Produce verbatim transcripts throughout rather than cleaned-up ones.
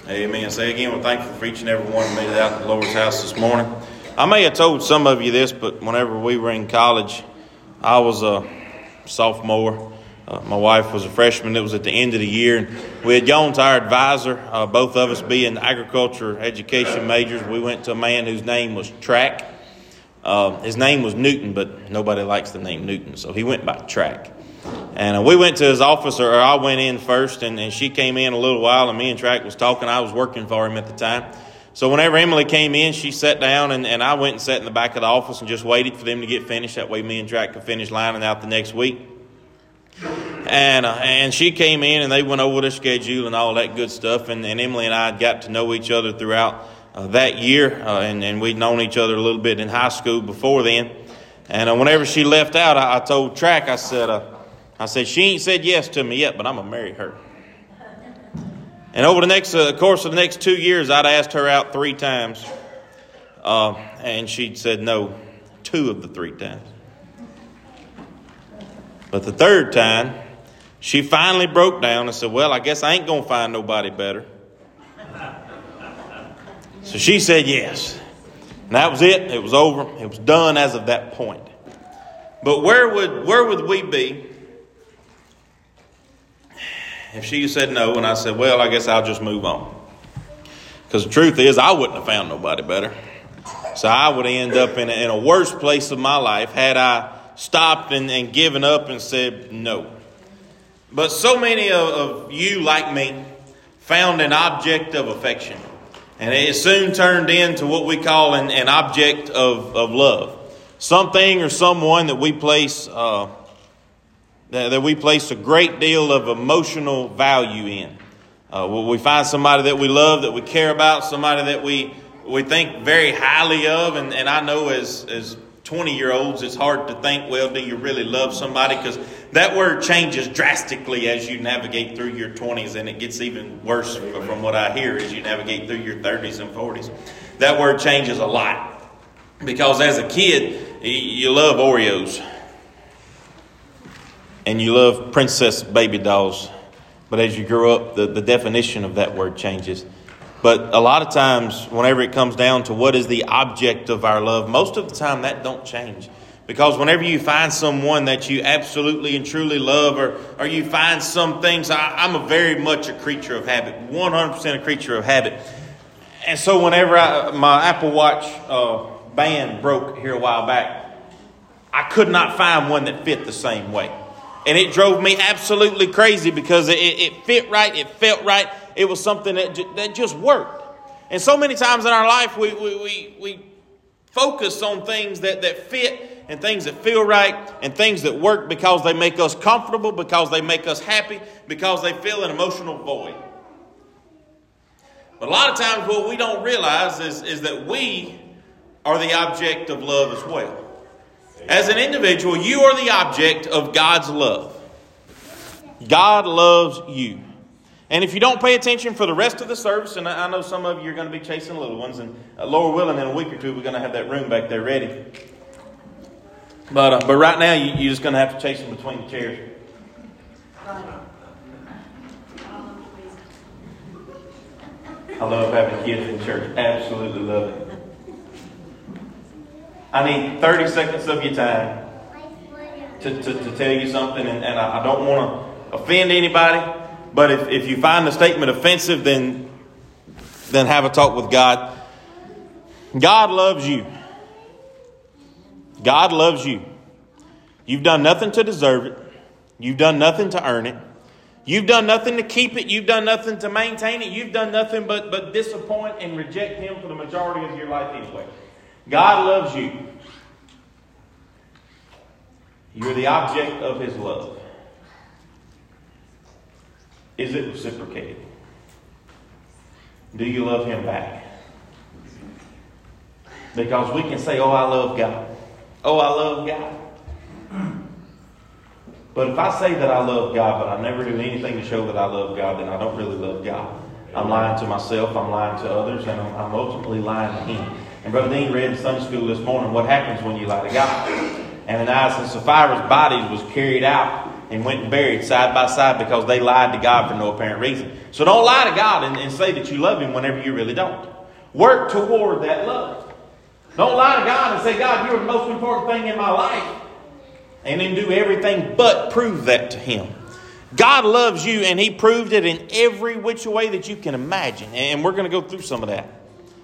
Amen. Say again, we're thankful for each and every one who made it out to the Lord's house this morning. I may have told some of you this, but whenever we were in college, I was a sophomore. Uh, my wife was a freshman. It was at the end of the year, and we had gone to our advisor, uh, both of us being agriculture education majors. We went to a man whose name was Track. Uh, his name was Newton, but nobody likes the name Newton, so he went by Track. And uh, we went to his office, or I went in first, and, and she came in a little while, and me and Track was talking. I was working for him at the time. So whenever Emily came in, she sat down, and, and I went and sat in the back of the office and just waited for them to get finished. That way me and Track could finish lining out the next week. And uh, and she came in, and they went over their schedule and all that good stuff. And, and Emily and I got to know each other throughout uh, that year, uh, and, and we'd known each other a little bit in high school before then. And uh, whenever she left out, I, I told Track, I said, uh, I said, she ain't said yes to me yet, but I'm going to marry her. And over the next uh, course of the next two years, I'd asked her out three times. Uh, and she'd said no two of the three times. But the third time, she finally broke down and said, well, I guess I ain't going to find nobody better. So she said yes. And that was it. It was over. It was done as of that point. But where would where would we be if she said no and I said, well, I guess I'll just move on? Because the truth is, I wouldn't have found nobody better. So I would end up in a, in a worse place of my life had I stopped and, and given up and said no. But so many of, of you, like me, found an object of affection. And it soon turned into what we call an, an object of, of love. Something or someone that we place uh, that, that we place a great deal of emotional value in. Uh, we find somebody that we love, that we care about, somebody that we we think very highly of. And, and I know as as twenty-year-olds, it's hard to think, well, do you really love somebody? Because that word changes drastically as you navigate through your twenties, and it gets even worse from what I hear as you navigate through your thirties and forties. That word changes a lot. Because as a kid, you love Oreos. And you love princess baby dolls. But as you grow up, the, the definition of that word changes. But a lot of times, whenever it comes down to what is the object of our love, most of the time that don't change. Because whenever you find someone that you absolutely and truly love, or, or you find some things, I, I'm a very much a creature of habit, one hundred percent a creature of habit. And so whenever I, my Apple Watch uh, band broke here a while back, I could not find one that fit the same way. And it drove me absolutely crazy because it, it fit right, it felt right. It was something that, that just worked. And so many times in our life, we we we, we focus on things that, that fit and things that feel right and things that work because they make us comfortable, because they make us happy, because they fill an emotional void. But a lot of times what we don't realize is, is that we are the object of love as well. As an individual, you are the object of God's love. God loves you. And if you don't pay attention for the rest of the service, and I know some of you are going to be chasing little ones, and uh, Lord willing, in a week or two, we're going to have that room back there ready. But uh, but right now, you, you're just going to have to chase them between the chairs. I love having kids in church. Absolutely love it. I need thirty seconds of your time to, to, to tell you something, and, and I, I don't want to offend anybody. But if, if you find the statement offensive, then, then have a talk with God. God loves you. God loves you. You've done nothing to deserve it. You've done nothing to earn it. You've done nothing to keep it. You've done nothing to maintain it. You've done nothing but, but disappoint and reject Him for the majority of your life anyway. God loves you. You're the object of His love. Is it reciprocated? Do you love Him back? Because we can say, oh, I love God. Oh, I love God. But if I say that I love God, but I never do anything to show that I love God, then I don't really love God. I'm lying to myself, I'm lying to others, and I'm, I'm ultimately lying to Him. And Brother Dean read in Sunday school this morning what happens when you lie to God. Ananias and Sapphira's bodies was carried out and went and buried side by side because they lied to God for no apparent reason. So don't lie to God and, and say that you love Him whenever you really don't. Work toward that love. Don't lie to God and say, God, you're the most important thing in my life. And then do everything but prove that to Him. God loves you, and He proved it in every which way that you can imagine. And we're going to go through some of that.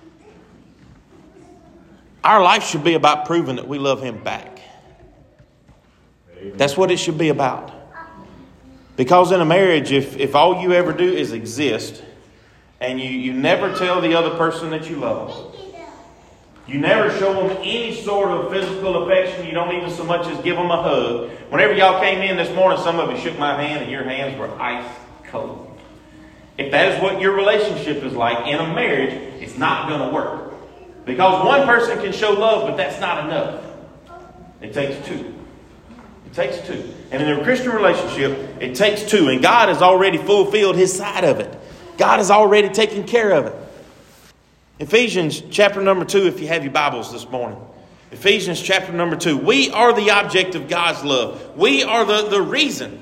Our life should be about proving that we love Him back. That's what it should be about. Because in a marriage, if, if all you ever do is exist, and you, you never tell the other person that you love them, you never show them any sort of physical affection, you don't even so much as give them a hug. Whenever y'all came in this morning, some of you shook my hand and your hands were ice cold. If that is what your relationship is like in a marriage, it's not going to work. Because one person can show love, but that's not enough. It takes two. It takes two. And in a Christian relationship, it takes two. And God has already fulfilled His side of it. God has already taken care of it. Ephesians chapter number two, if you have your Bibles this morning. Ephesians chapter number two. We are the object of God's love. We are the, the reason.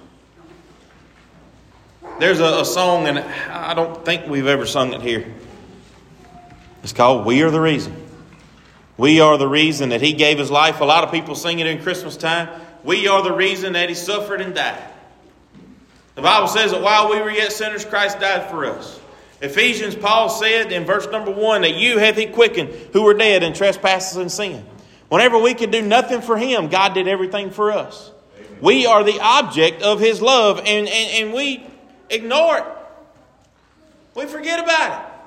There's a, a song, and I don't think we've ever sung it here. It's called We Are the Reason. We are the reason that He gave His life. A lot of people sing it in Christmas time. We are the reason that He suffered and died. The Bible says that while we were yet sinners, Christ died for us. Ephesians, Paul said in verse number one that you hath He quickened who were dead in trespasses and sin. Whenever we could do nothing for Him, God did everything for us. Amen. We are the object of His love, and, and, and we ignore it. We forget about it.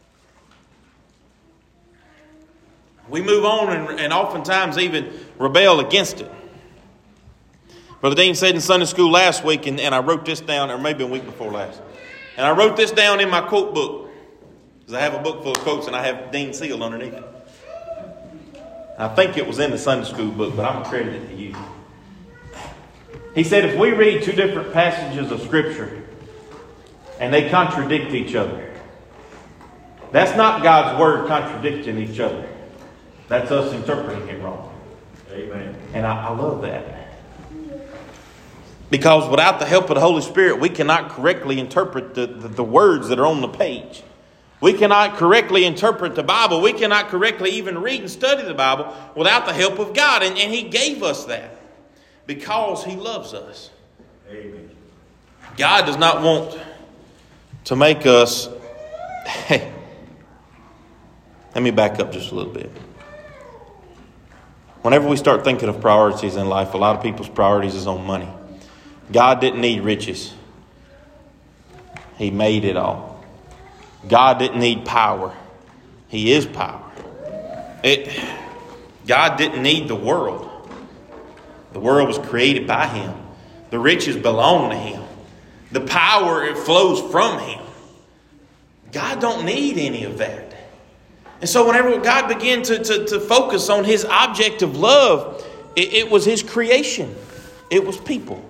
We move on and, and oftentimes even rebel against it. Brother Dean said in Sunday school last week, and, and I wrote this down, or maybe a week before last. And I wrote this down in my quote book. Because I have a book full of quotes and I have Dean sealed underneath it. I think it was in the Sunday school book, but I'm going to credit it to you. He said if we read two different passages of Scripture and they contradict each other, that's not God's Word contradicting each other. That's us interpreting it wrong. Amen. And I, I love that. Because without the help of the Holy Spirit, we cannot correctly interpret the, the, the words that are on the page. We cannot correctly interpret the Bible. We cannot correctly even read and study the Bible without the help of God. And, and He gave us that because He loves us. Amen. God does not want to make us... Hey, let me back up just a little bit. Whenever we start thinking of priorities in life, a lot of people's priorities is on money. God didn't need riches. He made it all. God didn't need power. He is power. It, God didn't need the world. The world was created by Him. The riches belong to Him. The power, it flows from Him. God don't need any of that. And so whenever God began to, to, to focus on His object of love, it, it was His creation. It was people.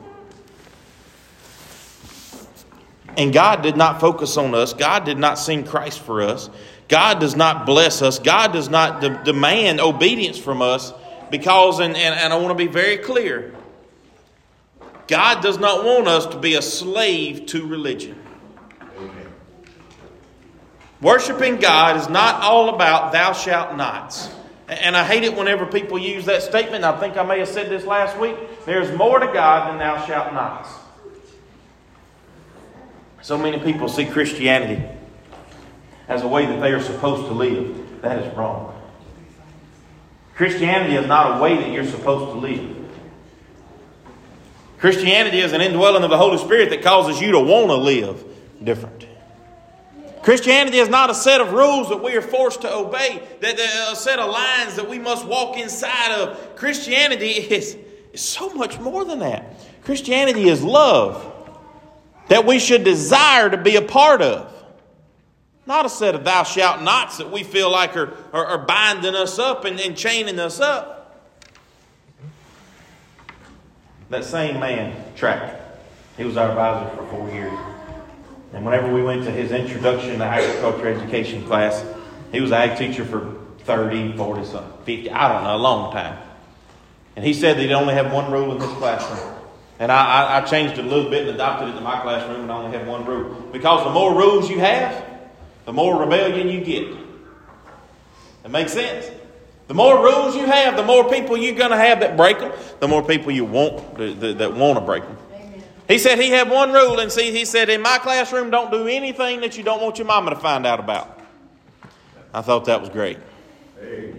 And God did not focus on us. God did not send Christ for us. God does not bless us. God does not de- demand obedience from us because, and, and, and I want to be very clear, God does not want us to be a slave to religion. Amen. Worshiping God is not all about thou shalt nots. And I hate it whenever people use that statement. I think I may have said this last week. There's more to God than thou shalt nots. So many people see Christianity as a way that they are supposed to live. That is wrong. Christianity is not a way that you're supposed to live. Christianity is an indwelling of the Holy Spirit that causes you to want to live different. Christianity is not a set of rules that we are forced to obey, that a set of lines that we must walk inside of. Christianity is, is so much more than that. Christianity is love that we should desire to be a part of. Not a set of thou shalt nots that we feel like are, are, are binding us up and, and chaining us up. That same man, Track, he was our advisor for four years. And whenever we went to his introduction to agriculture education class, he was an ag teacher for thirty, forty, fifty, I don't know, a long time. And he said that he'd only have one rule in his classroom. And I, I, I changed it a little bit and adopted it to my classroom, and I only have one rule. Because the more rules you have, the more rebellion you get. That makes sense? The more rules you have, the more people you're going to have that break them, the more people you want that, that, that want to break them. Amen. He said he had one rule, and see, he said, in my classroom, don't do anything that you don't want your mama to find out about. I thought that was great. Amen.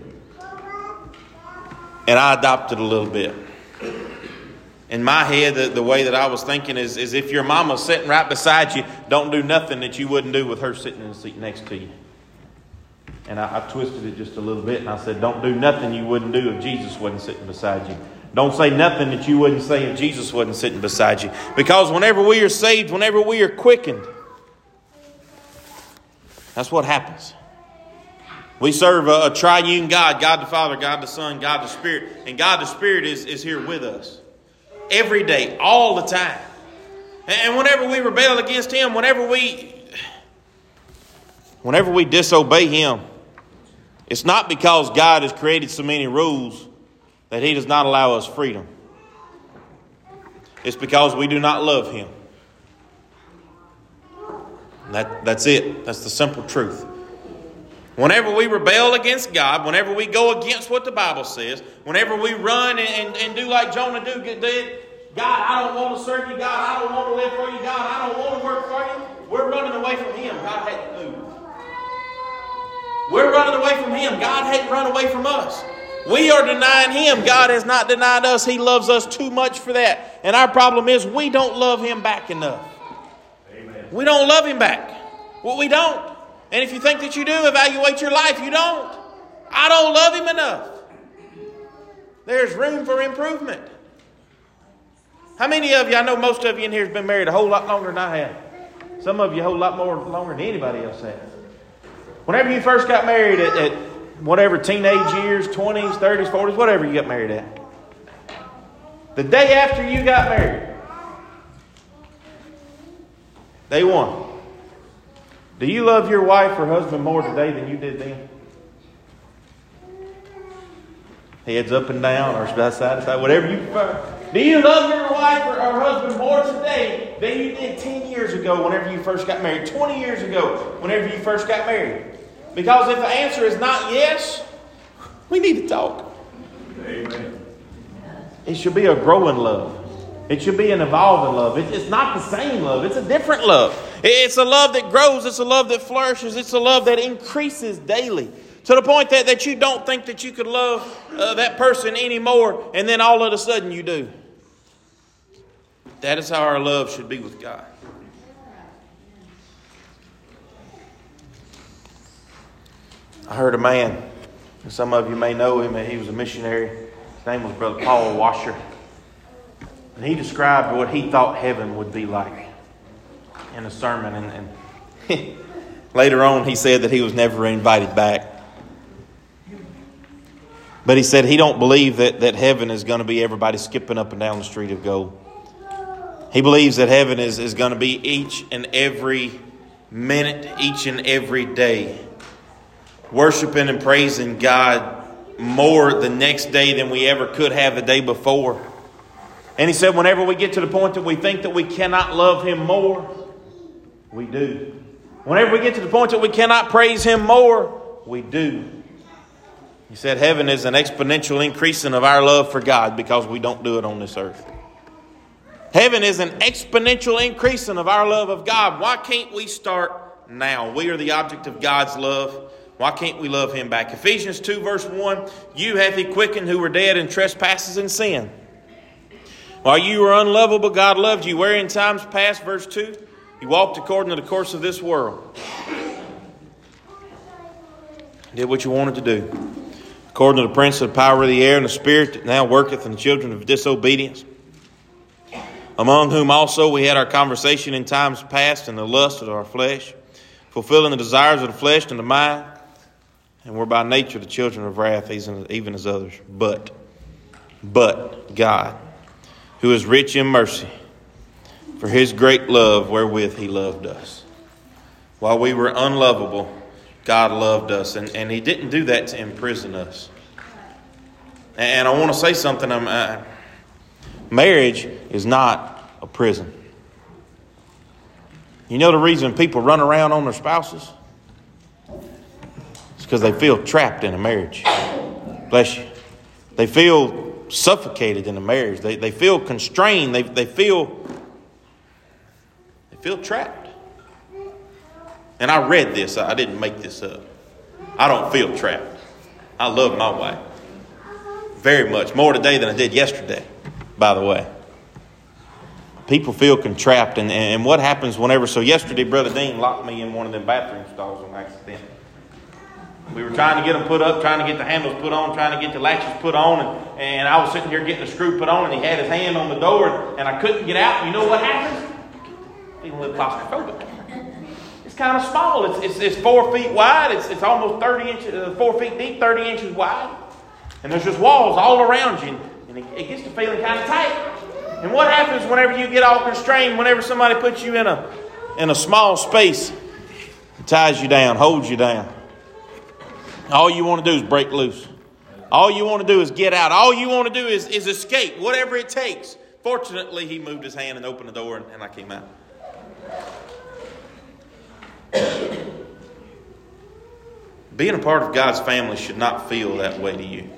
And I adopted a little bit. In my head, the, the way that I was thinking is, is if your mama's sitting right beside you, don't do nothing that you wouldn't do with her sitting in the seat next to you. And I, I twisted it just a little bit, and I said, don't do nothing you wouldn't do if Jesus wasn't sitting beside you. Don't say nothing that you wouldn't say if Jesus wasn't sitting beside you. Because whenever we are saved, whenever we are quickened, that's what happens. We serve a, a triune God, God the Father, God the Son, God the Spirit. And God the Spirit is, is here with us. Every day, all the time. And whenever we rebel against Him, whenever we, whenever we disobey Him, it's not because God has created so many rules that He does not allow us freedom. It's because we do not love Him. That, that's it. That's the simple truth. Whenever we rebel against God, whenever we go against what the Bible says, whenever we run and, and, and do like Jonah did, God, I don't want to serve you. God, I don't want to live for you. God, I don't want to work for you. We're running away from Him. God hadn't moved. We're running away from Him. God hadn't run away from us. We are denying Him. God has not denied us. He loves us too much for that. And our problem is we don't love Him back enough. Amen. We don't love Him back. Well, we don't. And if you think that you do, evaluate your life. You don't. I don't love Him enough. There's room for improvement. How many of you, I know most of you in here has been married a whole lot longer than I have. Some of you a whole lot more longer than anybody else has. Whenever you first got married at, at whatever teenage years, twenties, thirties, forties, whatever you got married at. The day after you got married, day one, do you love your wife or husband more today than you did then? Heads up and down or side to side, whatever you prefer. Do you love your wife or, or husband more today than you did ten years ago whenever you first got married? twenty years ago whenever you first got married? Because if the answer is not yes, we need to talk. Amen. It should be a growing love. It should be an evolving love. It's not the same love. It's a different love. It's a love that grows. It's a love that flourishes. It's a love that increases daily. To the point that, that you don't think that you could love uh, that person anymore, and then all of a sudden you do. That is how our love should be with God. I heard a man, and some of you may know him, he was a missionary. His name was Brother Paul Washer. And he described what he thought heaven would be like in a sermon. And, and later on he said that he was never invited back. But he said he don't believe that, that heaven is going to be everybody skipping up and down the street of gold. He believes that heaven is, is going to be each and every minute, each and every day, worshiping and praising God more the next day than we ever could have the day before. And he said whenever we get to the point that we think that we cannot love Him more, we do. Whenever we get to the point that we cannot praise Him more, we do. He said heaven is an exponential increasing of our love for God because we don't do it on this earth. Heaven is an exponential increasing of our love of God. Why can't we start now? We are the object of God's love. Why can't we love Him back? Ephesians two verse one, you hath He quickened who were dead in trespasses and sin. While you were unlovable, God loved you. Where in times past, verse two, you walked according to the course of this world. Did what you wanted to do. According to the prince of the power of the air and the spirit that now worketh in the children of disobedience. Among whom also we had our conversation in times past in the lust of our flesh, fulfilling the desires of the flesh and the mind. And we're by nature the children of wrath, even as others. But, but God, who is rich in mercy, for His great love wherewith He loved us. While we were unlovable, God loved us. And, and He didn't do that to imprison us. And I want to say something. I'm, I, Marriage is not a prison. You know the reason people run around on their spouses? It's because they feel trapped in a marriage. Bless you. They feel suffocated in a marriage. They, they feel constrained. They, they feel they feel trapped. And I read this. I didn't make this up. I don't feel trapped. I love my wife very much. More today than I did yesterday, by the way. People feel contrapped. And, and what happens whenever... So yesterday, Brother Dean locked me in one of them bathroom stalls on accident. We were trying to get them put up, trying to get the handles put on, trying to get the latches put on. And, and I was sitting here getting the screw put on, and he had his hand on the door, and I couldn't get out. You know what happens? Feeling a little claustrophobic. It's kind of small. It's, it's, it's four feet wide. It's, it's almost thirty inches, uh, four feet deep, thirty inches wide. And there's just walls all around you. And it, it gets to feeling kind of tight. And what happens whenever you get all constrained, whenever somebody puts you in a in a small space, it ties you down, holds you down. All you want to do is break loose. All you want to do is get out. All you want to do is, is escape, whatever it takes. Fortunately, he moved his hand and opened the door, and, and I came out. Being a part of God's family should not feel that way to you.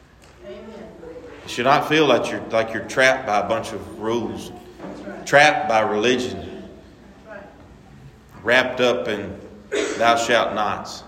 It should not feel like you're like you're trapped by a bunch of rules, trapped by religion, wrapped up in thou shalt nots.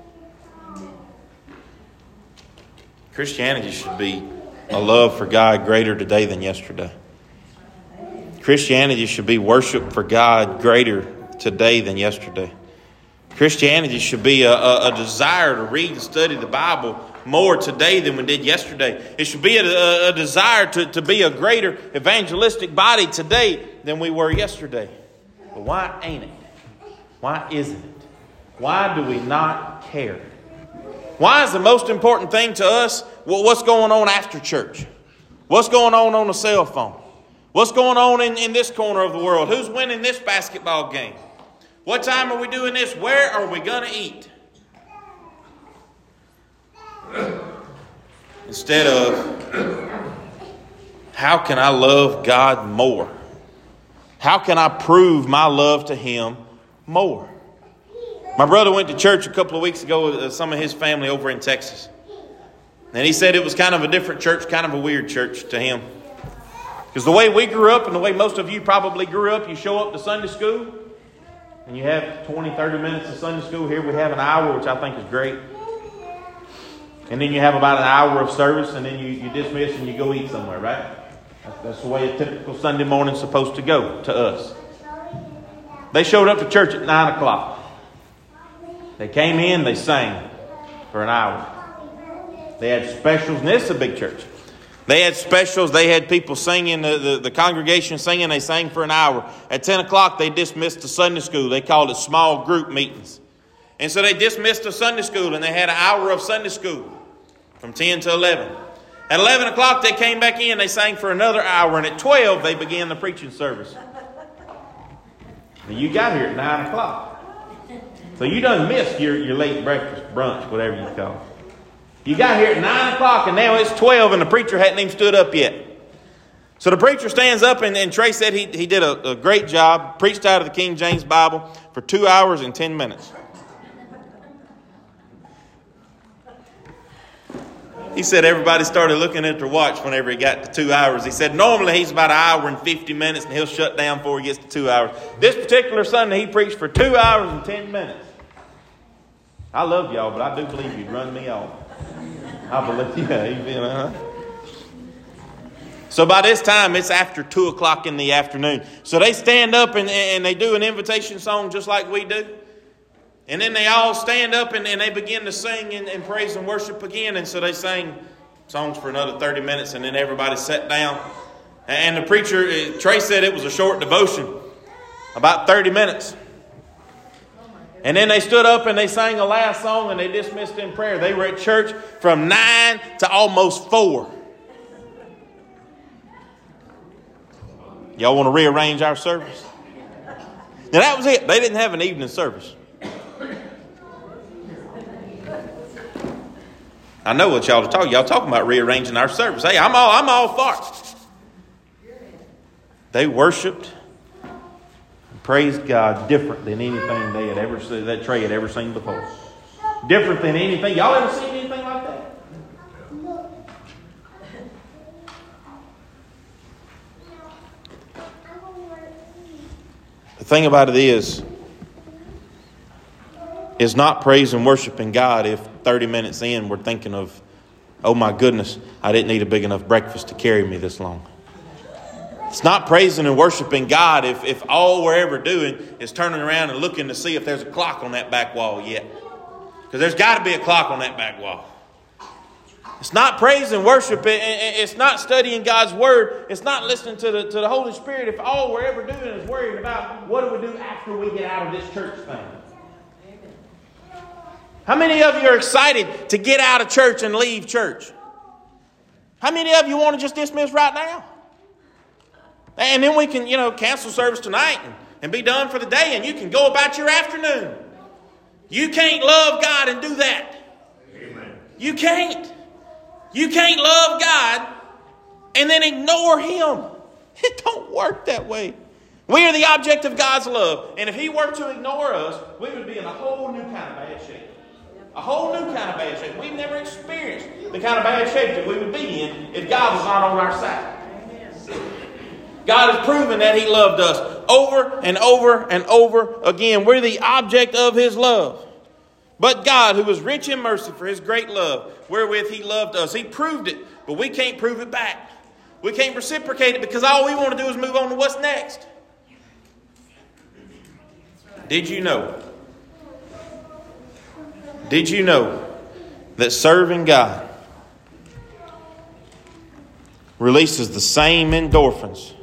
Christianity should be a love for God greater today than yesterday. Christianity should be worship for God greater today than yesterday. Christianity should be a, a, a desire to read and study the Bible more today than we did yesterday. It should be a, a desire to, to be a greater evangelistic body today than we were yesterday. But why ain't it? Why isn't it? Why do we not care? Why is the most important thing to us well, what's going on after church? What's going on on the cell phone? What's going on in, in this corner of the world? Who's winning this basketball game? What time are we doing this? Where are we going to eat? Instead of, how can I love God more? How can I prove my love to Him more? My brother went to church a couple of weeks ago with some of his family over in Texas. And he said it was kind of a different church, kind of a weird church to him. Because the way we grew up and the way most of you probably grew up, you show up to Sunday school and you have twenty, thirty minutes of Sunday school. Here we have an hour, which I think is great. And then you have about an hour of service, and then you, you dismiss and you go eat somewhere, right? That's, that's the way a typical Sunday morning is supposed to go to us. They showed up to church at nine o'clock. They came in, they sang for an hour. They had specials, and this is a big church. They had specials. They had people singing, the, the, the congregation singing. They sang for an hour. At ten o'clock, they dismissed the Sunday school. They called it small group meetings. And so they dismissed the Sunday school, and they had an hour of Sunday school from ten to eleven. At eleven o'clock, they came back in. They sang for another hour. And at twelve, they began the preaching service. Now, you got here at nine o'clock. So you done missed your, your late breakfast, brunch, whatever you call it. You got here at nine o'clock and now it's twelve and the preacher hadn't even stood up yet. So the preacher stands up and, and Trey said he, he did a, a great job, preached out of the King James Bible for two hours and ten minutes. He said everybody started looking at their watch whenever he got to two hours. He said normally he's about an hour and fifty minutes and he'll shut down before he gets to two hours. This particular Sunday he preached for two hours and ten minutes. I love y'all, but I do believe you'd run me off. I believe, yeah, you know. So by this time, it's after two o'clock in the afternoon. So they stand up and, and they do an invitation song just like we do. And then they all stand up and, and they begin to sing and, and praise and worship again. And so they sang songs for another thirty minutes and then everybody sat down. And the preacher, Trey said it was a short devotion, about thirty minutes. And then they stood up and they sang the last song and they dismissed in prayer. They were at church from nine to almost four. Y'all want to rearrange our service? Now that was it. They didn't have an evening service. I know what y'all are talking. Y'all talking about rearranging our service. Hey, I'm all I'm all for it. They worshiped and praised God different than anything they had ever seen, that Trey had ever seen before. Different than anything. Y'all ever seen anything like that? The thing about it is, is not praising and worshiping God if thirty minutes in we're thinking of, oh my goodness, I didn't eat a big enough breakfast to carry me this long. It's not praising and worshiping God if, if all we're ever doing is turning around and looking to see if there's a clock on that back wall yet. Because there's got to be a clock on that back wall. It's not praise and worship. It's not studying God's Word. It's not listening to the, to the Holy Spirit if all we're ever doing is worrying about what do we do after we get out of this church thing. How many of you are excited to get out of church and leave church? How many of you want to just dismiss right now? And then we can, you know, cancel service tonight and, and be done for the day, and you can go about your afternoon. You can't love God and do that. Amen. You can't. You can't love God and then ignore Him. It don't work that way. We are the object of God's love. And if He were to ignore us, we would be in a whole new kind of bad shape. A whole new kind of bad shape. We've never experienced the kind of bad shape that we would be in if God was not on our side. God has proven that He loved us over and over and over again. We're the object of His love. But God, who was rich in mercy for His great love, wherewith He loved us, He proved it, but we can't prove it back. We can't reciprocate it because all we want to do is move on to what's next. Did you know? Did you know that serving God releases the same endorphins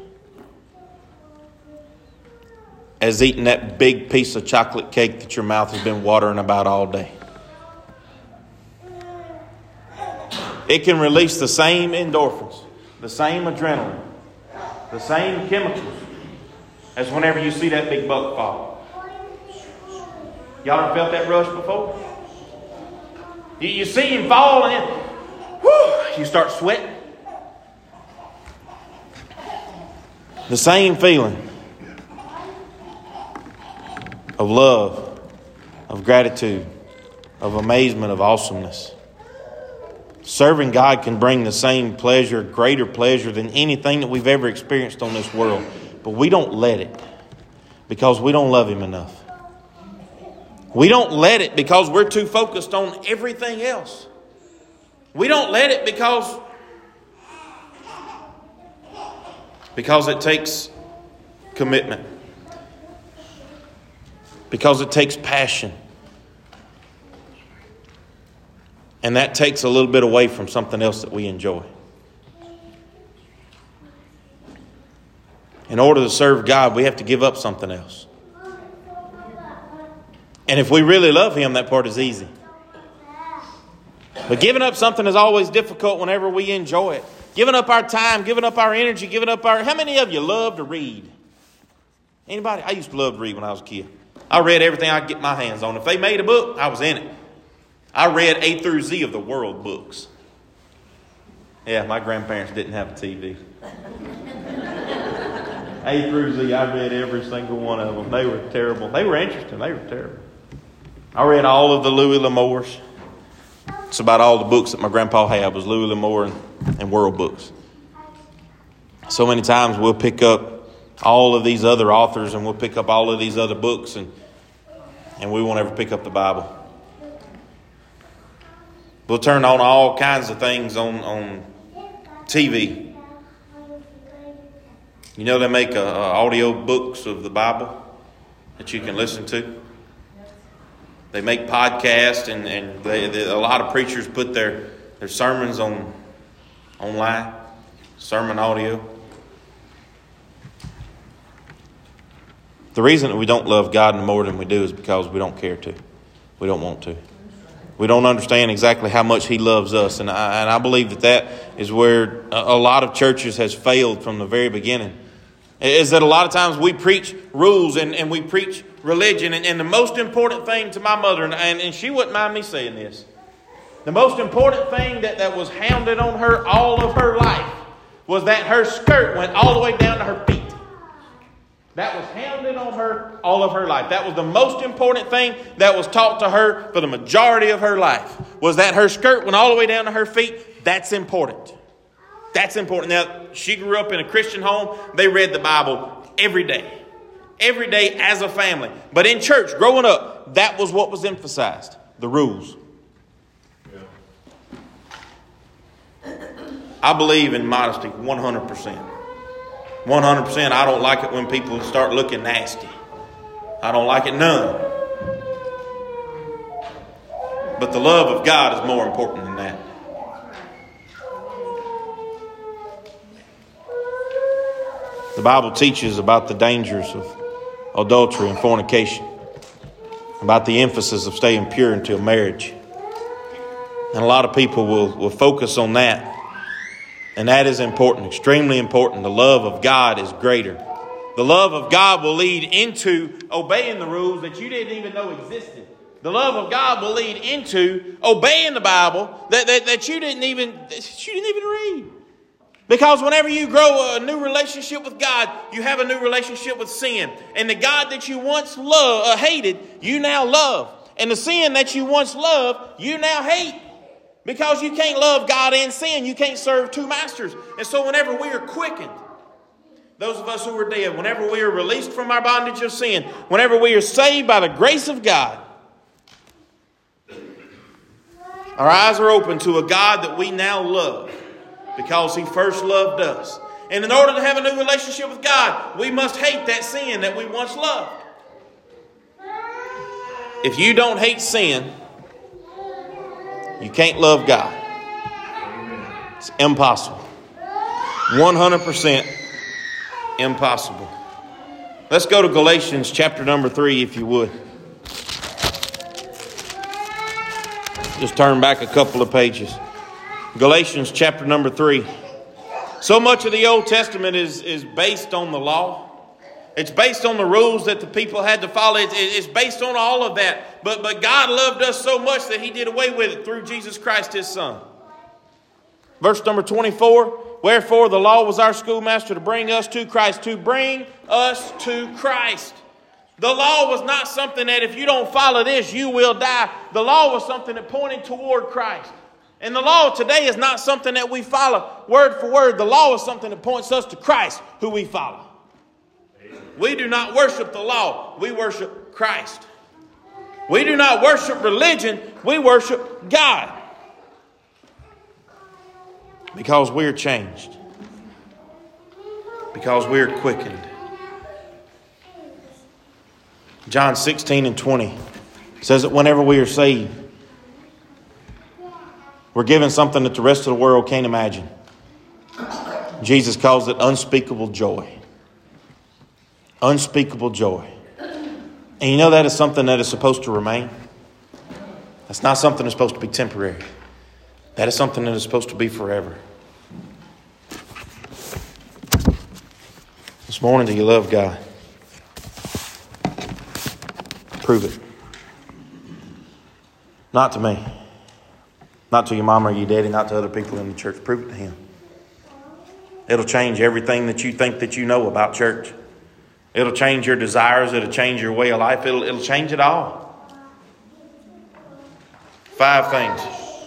as eating that big piece of chocolate cake that your mouth has been watering about all day? It can release the same endorphins, the same adrenaline, the same chemicals as whenever you see that big buck fall. Y'all ever felt that rush before? You, you see him fall and then, whew, you start sweating. The same feeling of love, of gratitude, of amazement, of awesomeness. Serving God can bring the same pleasure, greater pleasure than anything that we've ever experienced on this world. But we don't let it because we don't love Him enough. We don't let it because we're too focused on everything else. We don't let it because, because it takes commitment. Because it takes passion. And that takes a little bit away from something else that we enjoy. In order to serve God, we have to give up something else. And if we really love Him, that part is easy. But giving up something is always difficult whenever we enjoy it. Giving up our time, giving up our energy, giving up our... How many of you love to read? Anybody? I used to love to read when I was a kid. I read everything I could get my hands on. If they made a book, I was in it. I read A through Z of the world books. Yeah, my grandparents didn't have a T V. A through Z, I read every single one of them. They were terrible. They were interesting. They were terrible. I read all of the Louis L'Amours. It's about all the books that my grandpa had was Louis L'Amour and, and world books. So many times we'll pick up all of these other authors and we'll pick up all of these other books and and we won't ever pick up the Bible. We'll turn on all kinds of things on, on T V. You know they make a, a audio books of the Bible that you can listen to. They make podcasts and, and they, they, a lot of preachers put their, their sermons on online, sermon audio. The reason that we don't love God no more than we do is because we don't care to. We don't want to. We don't understand exactly how much He loves us. And I, and I believe that that is where a, a lot of churches has failed from the very beginning. Is that a lot of times we preach rules and, and we preach religion. And, and the most important thing to my mother, and, and, and she wouldn't mind me saying this, the most important thing that, that was hounded on her all of her life was that her skirt went all the way down to her feet. That was hounded on her all of her life. That was the most important thing that was taught to her for the majority of her life. Was that her skirt went all the way down to her feet? That's important. That's important. Now, she grew up in a Christian home. They read the Bible every day. Every day as a family. But in church, growing up, that was what was emphasized. The rules. I believe in modesty one hundred percent. one hundred percent. I don't like it when people start looking nasty. I don't like it none. But the love of God is more important than that. The Bible teaches about the dangers of adultery and fornication, about the emphasis of staying pure until marriage. And a lot of people will, will focus on that. And that is important, extremely important. The love of God is greater. The love of God will lead into obeying the rules that you didn't even know existed. The love of God will lead into obeying the Bible that, that, that you didn't even that you didn't even read. Because whenever you grow a new relationship with God, you have a new relationship with sin. And the God that you once loved, uh, hated, you now love. And the sin that you once loved, you now hate. Because you can't love God and sin. You can't serve two masters. And so whenever we are quickened, those of us who are dead, whenever we are released from our bondage of sin, whenever we are saved by the grace of God, our eyes are open to a God that we now love. Because He first loved us. And in order to have a new relationship with God, we must hate that sin that we once loved. If you don't hate sin, you can't love God. It's impossible. one hundred percent impossible. Let's go to Galatians chapter number three, if you would. Just turn back a couple of pages. Galatians chapter number three. So much of the Old Testament is, is based on the law. It's based on the rules that the people had to follow. It's, it's based on all of that. But, but God loved us so much that He did away with it through Jesus Christ, His Son. Verse number twenty-four. Wherefore the law was our schoolmaster to bring us to Christ. To bring us to Christ. The law was not something that if you don't follow this, you will die. The law was something that pointed toward Christ. And the law today is not something that we follow word for word. The law is something that points us to Christ, who we follow. We do not worship the law. We worship Christ. We do not worship religion. We worship God. Because we are changed. Because we are quickened. John sixteen and twenty says that whenever we are saved, we're given something that the rest of the world can't imagine. Jesus calls it unspeakable joy. Unspeakable joy. And you know that is something that is supposed to remain. That's not something that's supposed to be temporary. That is something that is supposed to be forever. This morning, do you love God? Prove it. Not to me. Not to your mom or your daddy, not to other people in the church. Prove it to Him. It'll change everything that you think that you know about church. It'll change your desires. It'll change your way of life. It'll, it'll change it all. Five things.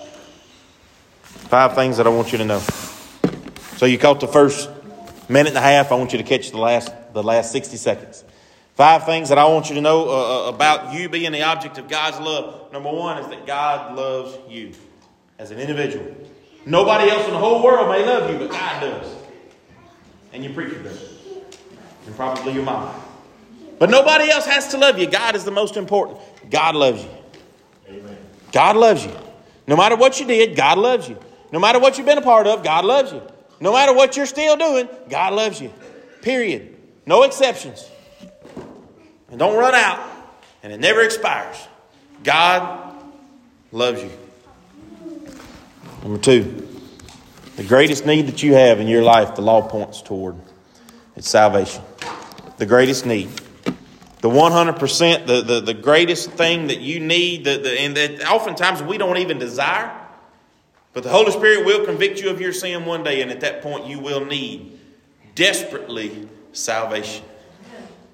Five things that I want you to know. So you caught the first minute and a half. I want you to catch the last, the last sixty seconds. Five things that I want you to know uh, about you being the object of God's love. Number one is that God loves you. As an individual. Nobody else in the whole world may love you, but God does. And your preacher does. And probably your mom. But nobody else has to love you. God is the most important. God loves you. Amen. God loves you. No matter what you did, God loves you. No matter what you've been a part of, God loves you. No matter what you're still doing, God loves you. Period. No exceptions. And don't run out. And it never expires. God loves you. Number two, the greatest need that you have in your life, the law points toward, it's salvation. The greatest need. The one hundred percent, the, the, the greatest thing that you need, the, the, and that oftentimes we don't even desire. But the Holy Spirit will convict you of your sin one day, and at that point you will need desperately salvation.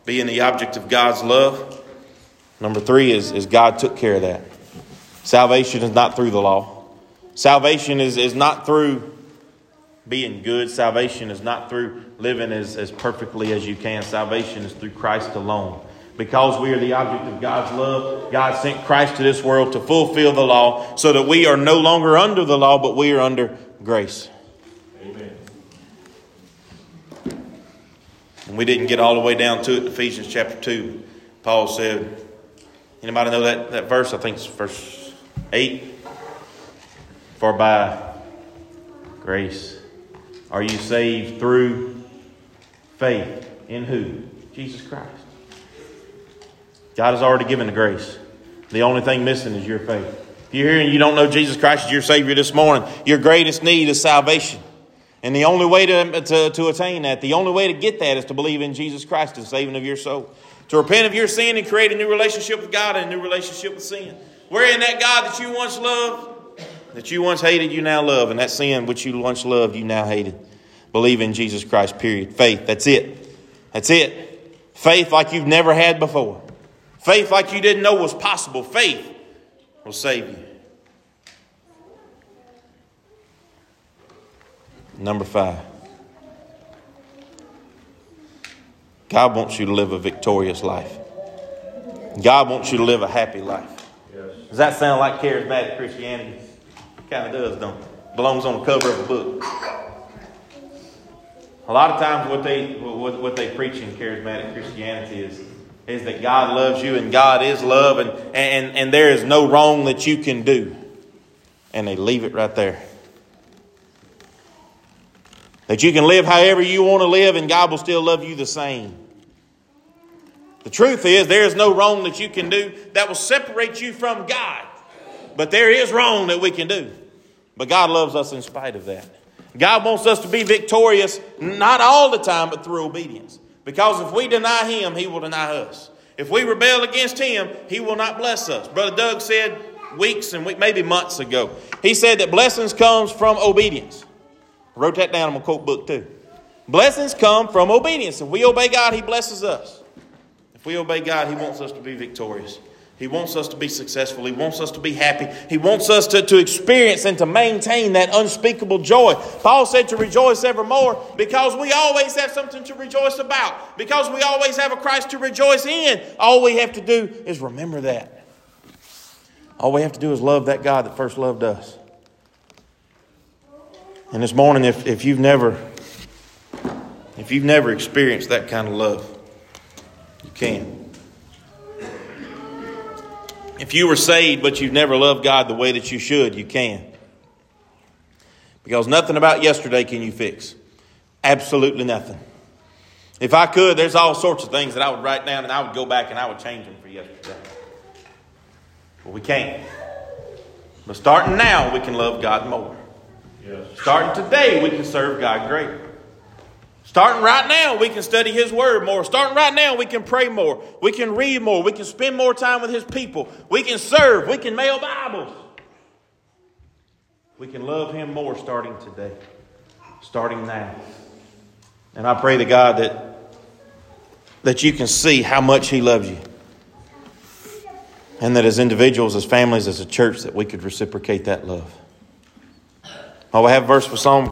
being the object of God's love. Number three is, is God took care of that. Salvation is not through the law. Salvation is, is not through being good. Salvation is not through living as, as perfectly as you can. Salvation is through Christ alone. Because we are the object of God's love, God sent Christ to this world to fulfill the law so that we are no longer under the law, but we are under grace. Amen. And we didn't get all the way down to it in Ephesians chapter two. Paul said, anybody know that, that verse? I think it's verse eight. For by grace are you saved through faith in who? Jesus Christ. God has already given the grace. The only thing missing is your faith. If you're here and you don't know Jesus Christ as your Savior this morning, your greatest need is salvation. And the only way to, to, to attain that, the only way to get that is to believe in Jesus Christ, the saving of your soul. To repent of your sin and create a new relationship with God and a new relationship with sin. Wherein that God that you once loved, that you once hated, you now love. And that sin which you once loved, you now hated. Believe in Jesus Christ, period. Faith, that's it. That's it. Faith like you've never had before. Faith like you didn't know was possible. Faith will save you. Number five. God wants you to live a victorious life. God wants you to live a happy life. Yes. Does that sound like charismatic Christianity? It kind of does, don't it? Belongs on the cover of a book. A lot of times what they what, what they preach in charismatic Christianity is is that God loves you and God is love and, and, and there is no wrong that you can do. And they leave it right there. That you can live however you want to live and God will still love you the same. The truth is there is no wrong that you can do that will separate you from God. But there is wrong that we can do. But God loves us in spite of that. God wants us to be victorious, not all the time, but through obedience. Because if we deny Him, He will deny us. If we rebel against Him, He will not bless us. Brother Doug said weeks and maybe months ago, he said that blessings comes from obedience. I wrote that down in my quote book too. Blessings come from obedience. If we obey God, He blesses us. If we obey God, He wants us to be victorious. He wants us to be successful. He wants us to be happy. He wants us to, to experience and to maintain that unspeakable joy. Paul said to rejoice evermore because we always have something to rejoice about. Because we always have a Christ to rejoice in. All we have to do is remember that. All we have to do is love that God that first loved us. And this morning, if, if you've never, if you've never experienced that kind of love, you can. If you were saved, but you've never loved God the way that you should, you can. Because nothing about yesterday can you fix. Absolutely nothing. If I could, there's all sorts of things that I would write down and I would go back and I would change them for yesterday. But we can't. But starting now, we can love God more. Yes. Starting today, we can serve God greater. Starting right now, we can study His Word more. Starting right now, we can pray more. We can read more. We can spend more time with His people. We can serve. We can mail Bibles. We can love Him more starting today. Starting now. And I pray to God that, that you can see how much He loves you. And that as individuals, as families, as a church, that we could reciprocate that love. Oh, we have a verse for Psalm